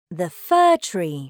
The Fir Tree.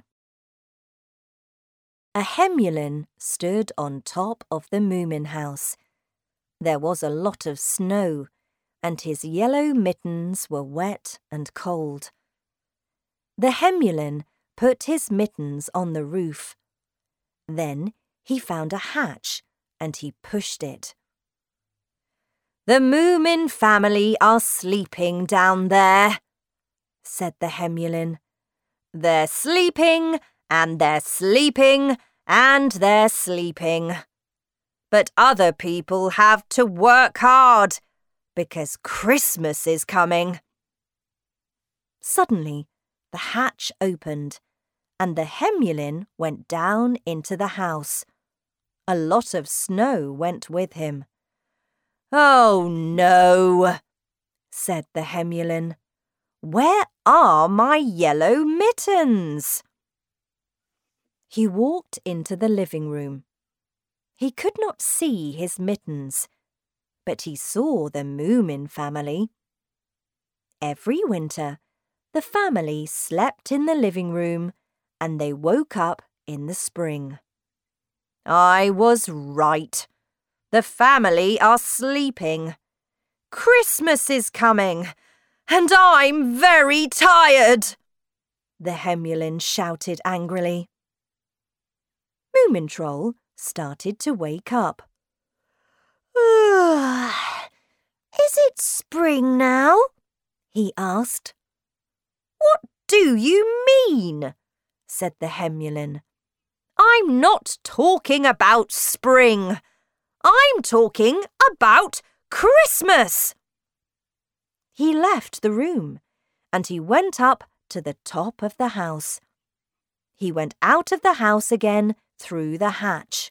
A Hemulin stood on top of the Moomin house. There was a lot of snow, and his yellow mittens were wet and cold. The Hemulin put his mittens on the roof. Then he found a hatch, and he pushed it. "The Moomin family are sleeping down there," said the Hemulin. "They're sleeping, and they're sleeping, and they're sleeping. But other people have to work hard, because Christmas is coming." Suddenly, the hatch opened, and the Hemulin went down into the house. A lot of snow went with him. "Oh, no," said the Hemulin. "Where are my yellow mittens?" He walked into the living room. He could not see his mittens, but he saw the Moomin family. Every winter, the family slept in the living room, and they woke up in the spring. "I was right. The family are sleeping. Christmas is coming, and I'm very tired," the Hemulin shouted angrily. Moomin Troll started to wake up. "Is it spring now?" he asked. "What do you mean?" said the Hemulin. "I'm not talking about spring. I'm talking about Christmas." He left the room, and he went up to the top of the house. He went out of the house again through the hatch.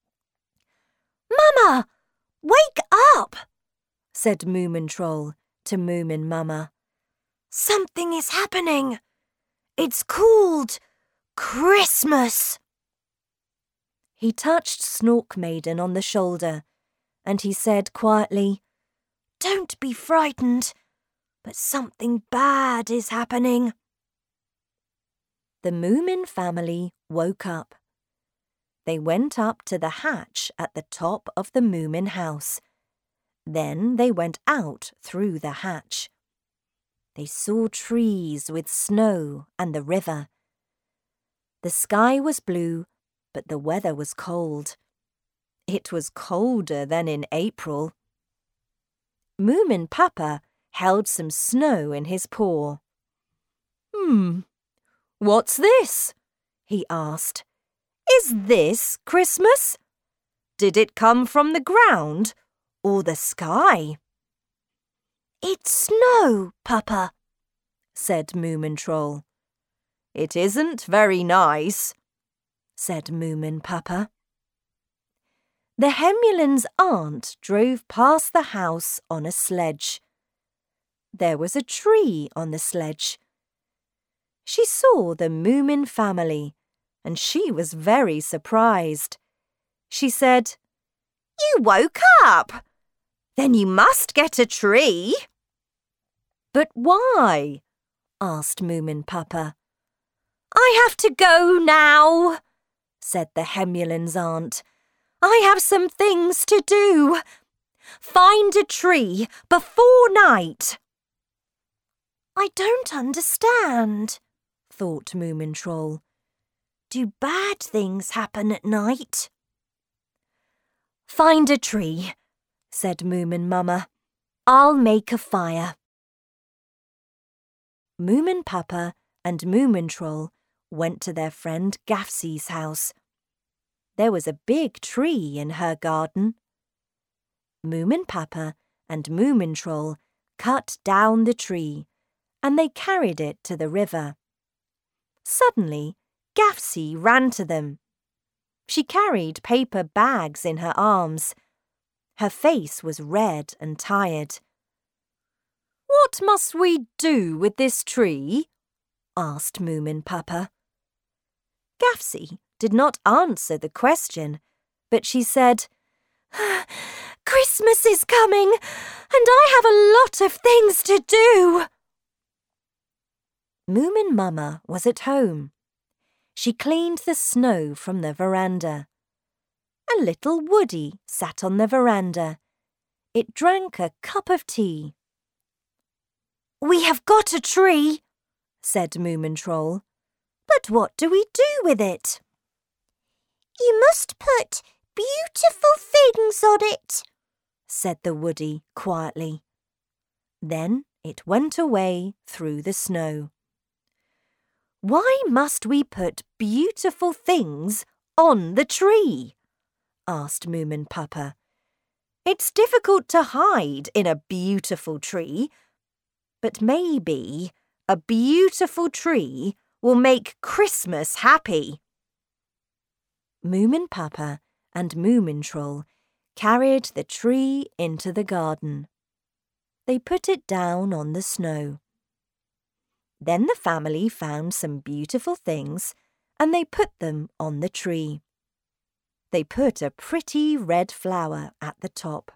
"Mama, wake up!" said Moomin Troll to Moomin Mama. "Something is happening. It's called Christmas." He touched Snork Maiden on the shoulder, and he said quietly, "Don't be frightened, but something bad is happening." The Moomin family woke up. They went up to the hatch at the top of the Moomin house. Then they went out through the hatch. They saw trees with snow and the river. The sky was blue, but the weather was cold. It was colder than in April. Moomin Papa held some snow in his paw. "What's this?" he asked. "Is this Christmas? Did it come from the ground or the sky?" "It's snow, Papa," said Moomin Troll. "It isn't very nice," said Moomin Papa. The Hemulin's aunt drove past the house on a sledge. There was a tree on the sledge. She saw the Moomin family, and she was very surprised. She said, "You woke up? Then you must get a tree." "But why?" asked Moomin Papa. "I have to go now," said the Hemulin's aunt. "I have some things to do. Find a tree before night." "I don't understand," thought Moomin Troll. "Do bad things happen at night?" "Find a tree," said Moomin Mama. "I'll make a fire." Moomin Papa and Moomin Troll went to their friend Gafsy's house. There was a big tree in her garden. Moomin Papa and Moomin Troll cut down the tree, and they carried it to the river. Suddenly, Gafsy ran to them. She carried paper bags in her arms. Her face was red and tired. "What must we do with this tree?" asked Moomin Papa. Gafsy did not answer the question, but she said, "Christmas is coming, and I have a lot of things to do." Moomin Mama was at home. She cleaned the snow from the veranda. A little Woody sat on the veranda. It drank a cup of tea. "We have got a tree," said Moomin Troll. "But what do we do with it?" "You must put beautiful things on it," said the Woody quietly. Then it went away through the snow. "Why must we put beautiful things on the tree?" asked Moomin Papa. "It's difficult to hide in a beautiful tree, but maybe a beautiful tree will make Christmas happy." Moomin Papa and Moomin Troll carried the tree into the garden. They put it down on the snow. Then the family found some beautiful things and they put them on the tree. They put a pretty red flower at the top.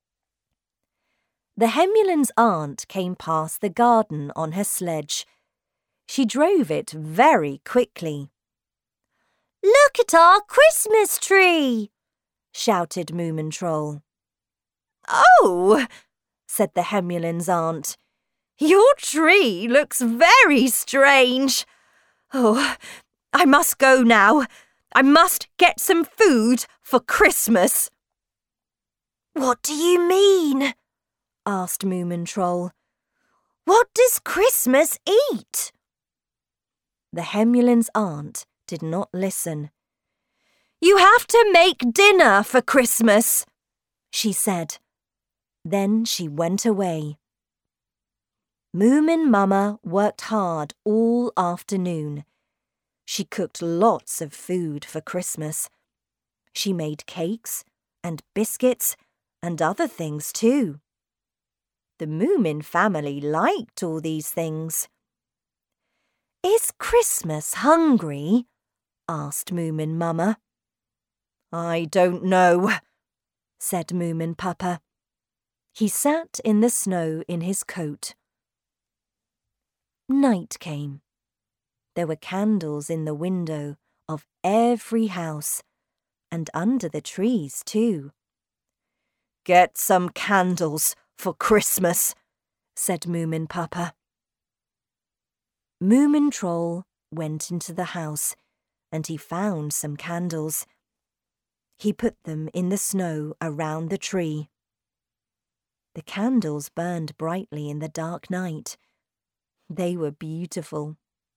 The Hemulin's aunt came past the garden on her sledge. She drove it very quickly. "Look at our Christmas tree!" shouted Moomin Troll. "Oh!" said the Hemulin's aunt. "Your tree looks very strange. Oh, I must go now. I must get some food for Christmas." "What do you mean?" asked Moomin Troll. "What does Christmas eat?" The Hemulin's aunt did not listen. "You have to make dinner for Christmas," she said. Then she went away. Moomin Mama worked hard all afternoon. She cooked lots of food for Christmas. She made cakes and biscuits and other things too. The Moomin family liked all these things. "Is Christmas hungry?" asked Moomin Mama. "I don't know," said Moomin Papa. He sat in the snow in his coat. Night came. There were candles in the window of every house, and under the trees too. "Get some candles for Christmas," said Moomin Papa. Moomin Troll went into the house, and he found some candles. He put them in the snow around the tree. The candles burned brightly in the dark night. They were beautiful.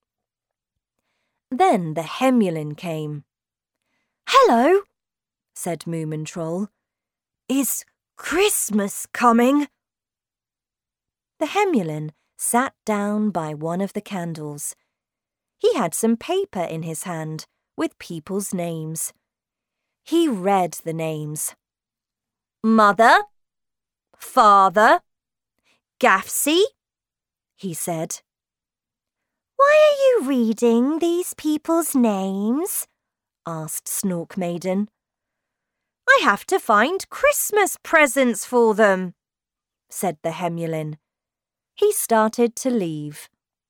Then the Hemulin came. "Hello," said Moomin Troll. "Is Christmas coming?" The Hemulin sat down by one of the candles. He had some paper in his hand with people's names. He read the names. "Mother, Father, Gaffsy," he said. "Why are you reading these people's names?" asked Snork Maiden. "I have to find Christmas presents for them," said the Hemulin. He started to leave.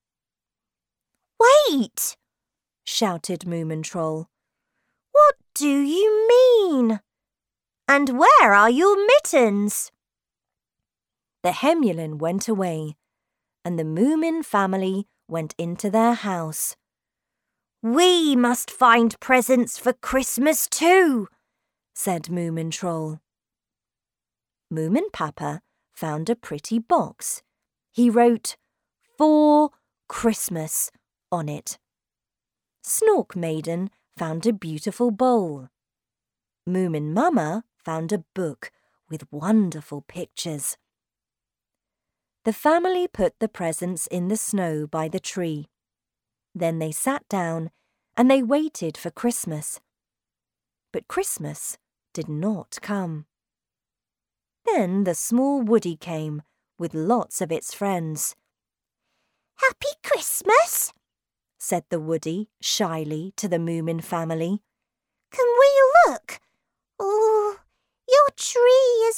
"Wait!" shouted Moomin Troll. "What do you mean? And where are your mittens?" The Hemulin went away, and the Moomin family went into their house. "We must find presents for Christmas too," said Moomin Troll. Moomin Papa found a pretty box. He wrote, "For Christmas," on it. Snork Maiden found a beautiful bowl. Moomin Mama found a book with wonderful pictures. The family put the presents in the snow by the tree. Then they sat down and they waited for Christmas. But Christmas did not come. Then the small Woody came with lots of its friends. "Happy Christmas," said the Woody shyly to the Moomin family. "Can we look? Oh, your tree is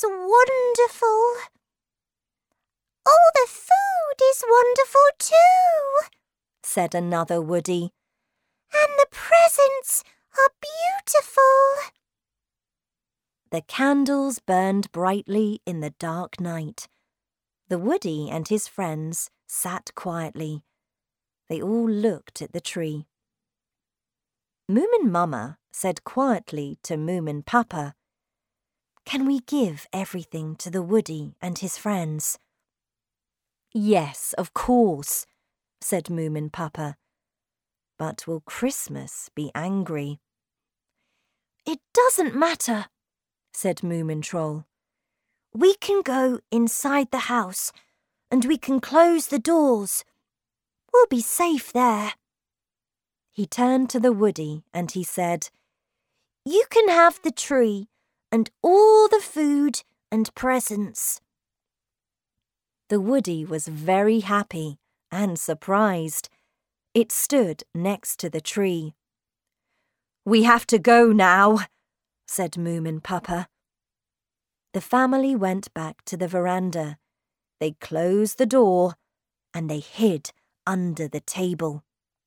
wonderful." "Oh, the food is wonderful too," said another Woody. And the presents are beautiful. The candles burned brightly in the dark night. The Woody and his friends sat quietly. They all looked at the tree. Moomin Mama said quietly to Moomin Papa, "Can we give everything to the Woody and his friends?" "Yes, of course," said Moomin Papa. "But will Christmas be angry?" "It doesn't matter," said Moomin Troll. "We can go inside the house and we can close the doors. We'll be safe there." He turned to the Woody and he said, "You can have the tree and all the food and presents." The Woody was very happy and surprised. It stood next to the tree. "We have to go now," said Moomin Papa. The family went back to the veranda. They closed the door and they hid under the table.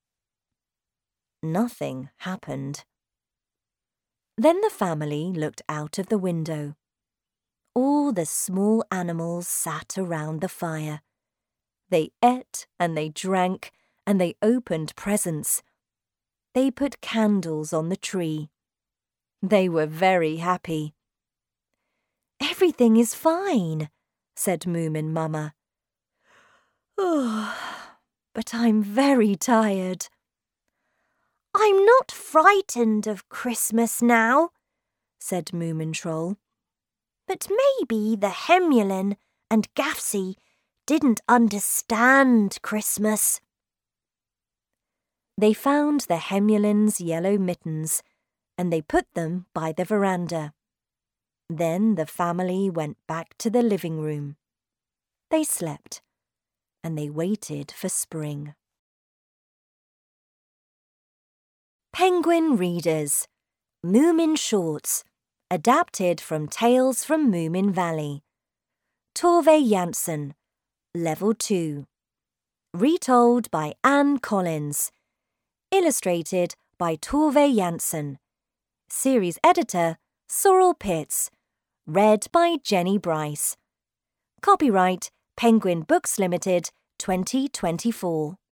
Nothing happened. Then the family looked out of the window. All the small animals sat around the fire. They ate and they drank and they opened presents. They put candles on the tree. They were very happy. "Everything is fine," said Moomin Mama. "Oh, but I'm very tired." "I'm not frightened of Christmas now," said Moomin Troll. "But maybe the Hemulin and Gafsy didn't understand Christmas." They found the Hemulin's yellow mittens and they put them by the veranda. Then the family went back to the living room. They slept and they waited for spring. Penguin Readers, Moomin Shorts, adapted from Tales from Moomin Valley. Tove Jansson, Level 2. Retold by Anne Collins. Illustrated by Tove Jansson. Series editor, Sorrel Pitts. Read by Jenny Bryce. Copyright Penguin Books Limited, 2024.